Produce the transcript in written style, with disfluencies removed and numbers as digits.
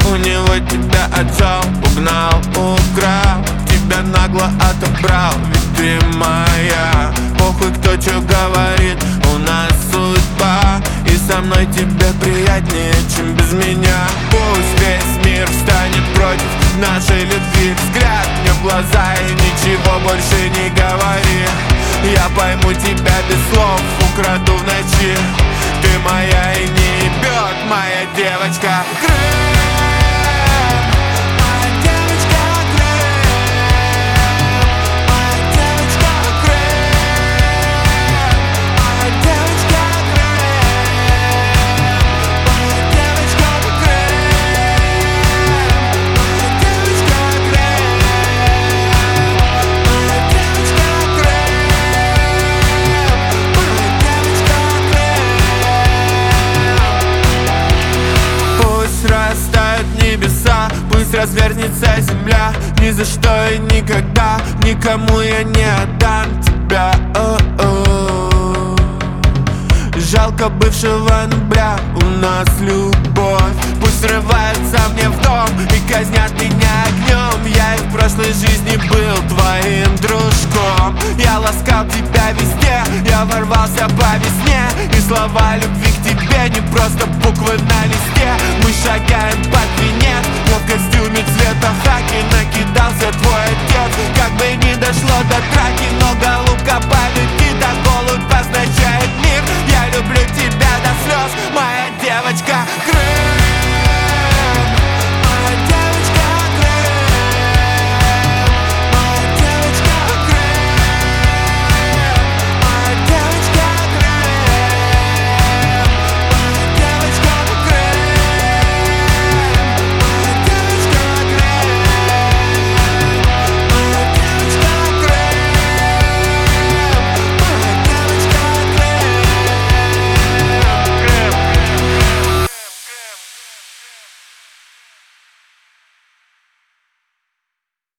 У него тебя отжал, угнал, украл, тебя нагло отобрал, ведь ты моя. Похуй, кто чё говорит, у нас судьба, и со мной тебе приятнее, чем без меня. Пусть весь мир встанет против нашей любви. Взгляд мне в глаза и ничего больше не говори. Я пойму тебя без слов, украду в ночи. Ты моя и не ебет, моя девочка. Растают небеса, пусть развернется земля. Ни за что и никогда никому я не отдам тебя. Жалко бывшего ноября, у нас любовь. Пусть срываются мне в дом и казнят меня огнем. Я и в прошлой жизни был твоим дружком. Я ласкал тебя везде, я ворвался по весне. И слова любви к тебе не просто буквы на листе. Мы шагаем